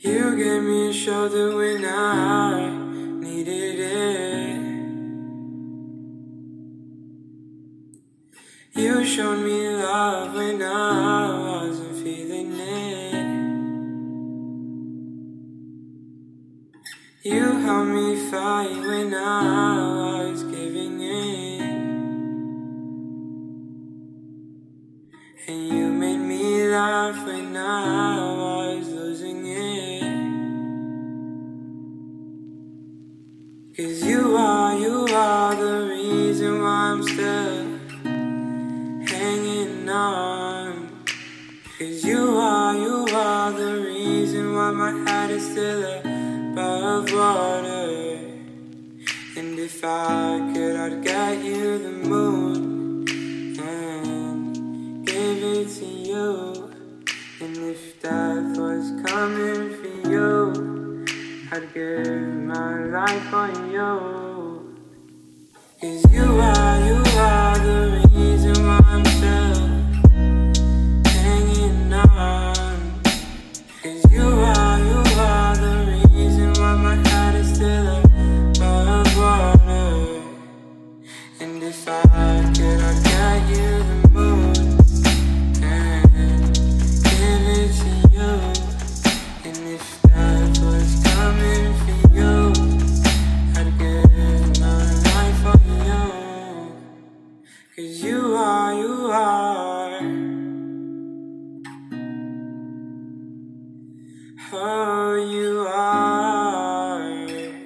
You gave me a shoulder when I needed it. You showed me love when I wasn't feeling it. You helped me fight when I was giving in. And you made me laugh when I was losing it. 'Cause you are the reason why I'm still hanging on. 'Cause you are the reason why my head is still above water. And if I could, I'd get you the moon and give it to you. And if death was coming for you, I'd give my life on you. 'Cause you are the reason why I'm still hanging on. 'Cause you are the reason why my head is still above water. And if I could, I'd get you the moon and give it to you. And if death was coming for you, I'd give my life for you. 'Cause you are oh, you are,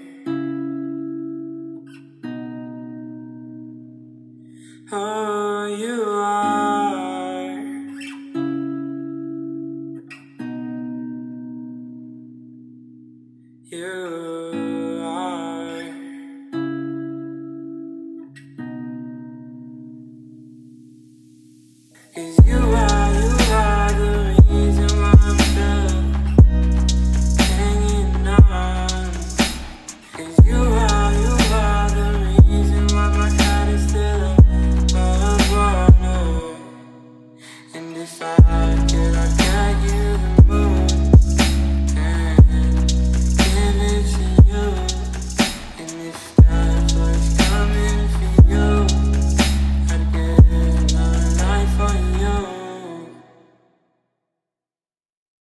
oh, you are, you